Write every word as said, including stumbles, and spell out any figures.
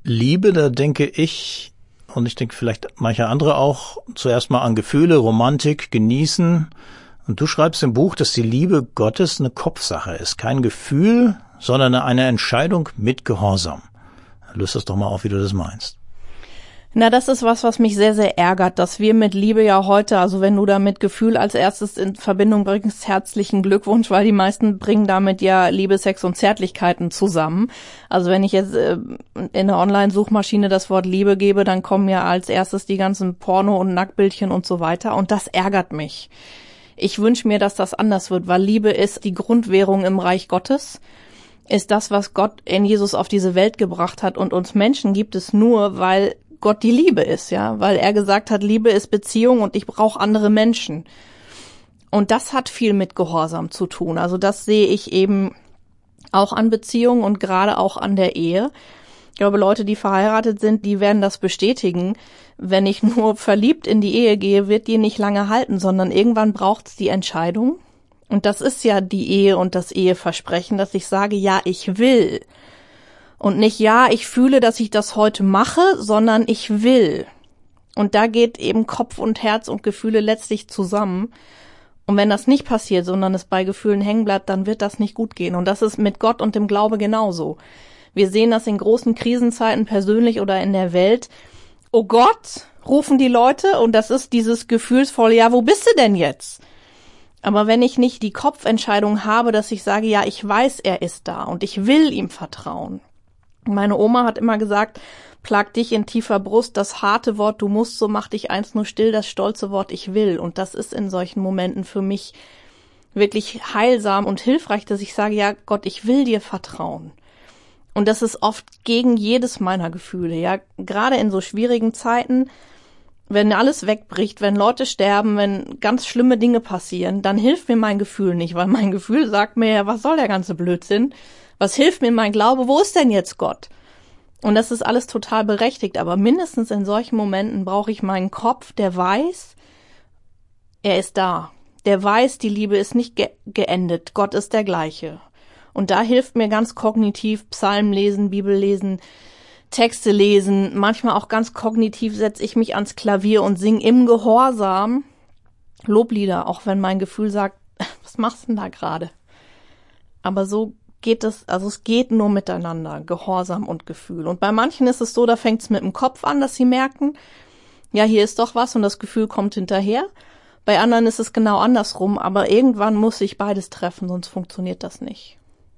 Liebe, da denke ich, und ich denke vielleicht manche andere auch, zuerst mal an Gefühle, Romantik, genießen. Und du schreibst im Buch, dass die Liebe Gottes eine Kopfsache ist. Kein Gefühl, sondern eine Entscheidung mit Gehorsam. Löst das doch mal auf, wie du das meinst. Na, das ist was, was mich sehr, sehr ärgert, dass wir mit Liebe ja heute, also wenn du da mit Gefühl als erstes in Verbindung bringst, herzlichen Glückwunsch, weil die meisten bringen damit ja Liebe, Sex und Zärtlichkeiten zusammen. Also wenn ich jetzt äh, in der Online-Suchmaschine das Wort Liebe gebe, dann kommen ja als erstes die ganzen Porno- und Nacktbildchen und so weiter und das ärgert mich. Ich wünsche mir, dass das anders wird, weil Liebe ist die Grundwährung im Reich Gottes, ist das, was Gott in Jesus auf diese Welt gebracht hat und uns Menschen gibt es nur, weil Gott die Liebe ist, ja, weil er gesagt hat, Liebe ist Beziehung und ich brauche andere Menschen. Und das hat viel mit Gehorsam zu tun. Also das sehe ich eben auch an Beziehungen und gerade auch an der Ehe. Ich glaube, Leute, die verheiratet sind, die werden das bestätigen. Wenn ich nur verliebt in die Ehe gehe, wird die nicht lange halten, sondern irgendwann braucht es die Entscheidung. Und das ist ja die Ehe und das Eheversprechen, dass ich sage, ja, ich will. Und nicht, ja, ich fühle, dass ich das heute mache, sondern ich will. Und da geht eben Kopf und Herz und Gefühle letztlich zusammen. Und wenn das nicht passiert, sondern es bei Gefühlen hängen bleibt, dann wird das nicht gut gehen. Und das ist mit Gott und dem Glaube genauso. Wir sehen das in großen Krisenzeiten persönlich oder in der Welt. Oh Gott, rufen die Leute und das ist dieses gefühlsvolle, ja, wo bist du denn jetzt? Aber wenn ich nicht die Kopfentscheidung habe, dass ich sage, ja, ich weiß, er ist da und ich will ihm vertrauen. Meine Oma hat immer gesagt, plag dich in tiefer Brust, das harte Wort, du musst, so mach dich eins nur still, das stolze Wort, ich will. Und das ist in solchen Momenten für mich wirklich heilsam und hilfreich, dass ich sage, ja Gott, ich will dir vertrauen. Und das ist oft gegen jedes meiner Gefühle, ja, gerade in so schwierigen Zeiten, wenn alles wegbricht, wenn Leute sterben, wenn ganz schlimme Dinge passieren, dann hilft mir mein Gefühl nicht, weil mein Gefühl sagt mir ja, was soll der ganze Blödsinn? Was hilft mir mein Glaube? Wo ist denn jetzt Gott? Und das ist alles total berechtigt, aber mindestens in solchen Momenten brauche ich meinen Kopf, der weiß, er ist da. Der weiß, die Liebe ist nicht ge- geendet. Gott ist der gleiche. Und da hilft mir ganz kognitiv Psalmen lesen, Bibel lesen, Texte lesen. Manchmal auch ganz kognitiv setze ich mich ans Klavier und singe im Gehorsam Loblieder, auch wenn mein Gefühl sagt, was machst du denn da gerade? Aber so geht es, also es geht nur miteinander, Gehorsam und Gefühl. Und bei manchen ist es so, da fängt es mit dem Kopf an, dass sie merken, ja, hier ist doch was und das Gefühl kommt hinterher. Bei anderen ist es genau andersrum, aber irgendwann muss sich beides treffen, sonst funktioniert das nicht.